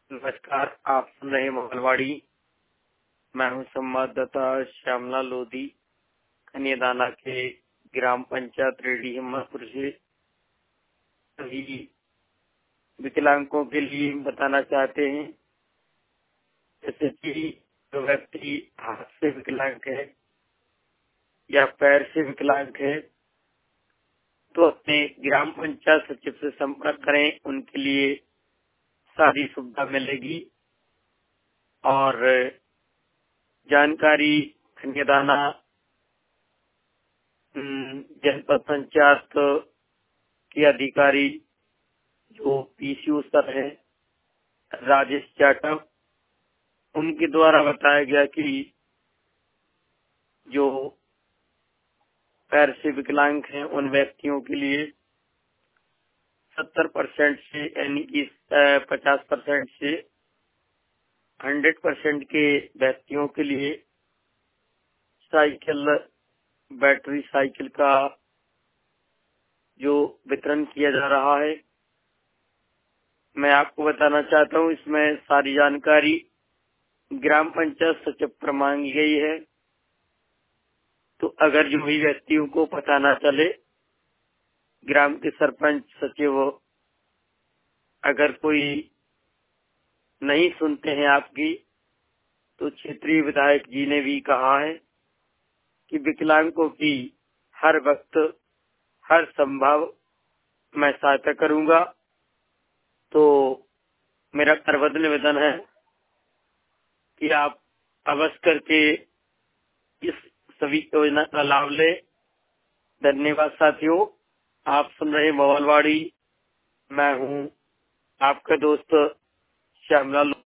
नमस्कार, आप सुन रहे हैं मंगलवाड़ी। मैं हूं संवाददाता श्यामला लोधी, कन्यादाना के ग्राम पंचायत रेडी हिम्मतपुर से। सभी विकलांगों के लिए बताना चाहते हैं, जैसे कि जो व्यक्ति हाथ से विकलांग है या पैर से विकलांग है, तो अपने ग्राम पंचायत सचिव से संपर्क करें। उनके लिए सारी सुविधा मिलेगी। और जानकारी कन्यादाना जनपद पंचायत के अधिकारी जो पीसीओ सर है राजेश जाटव, उनके द्वारा बताया गया कि जो पैर से विकलांग हैं उन व्यक्तियों के लिए 70% से यानी कि 50% से 100% के व्यक्तियों के लिए साइकिल, बैटरी साइकिल का जो वितरण किया जा रहा है। मैं आपको बताना चाहता हूँ, इसमें सारी जानकारी ग्राम पंचायत सचिव पर मांगी गई है। तो अगर जो भी व्यक्तियों को पता न चले, ग्राम के सरपंच सचिव अगर कोई नहीं सुनते हैं आपकी, तो क्षेत्रीय विधायक जी ने भी कहा है कि विकलांगों की हर वक्त हर संभव मैं सहायता करूंगा। तो मेरा करबद्ध निवेदन है कि आप अवश्य करके इस सभी योजना का लाभ ले। धन्यवाद साथियों। आप सुन रहे मंगलवाड़ी। मैं हूँ आपका दोस्त श्यामला।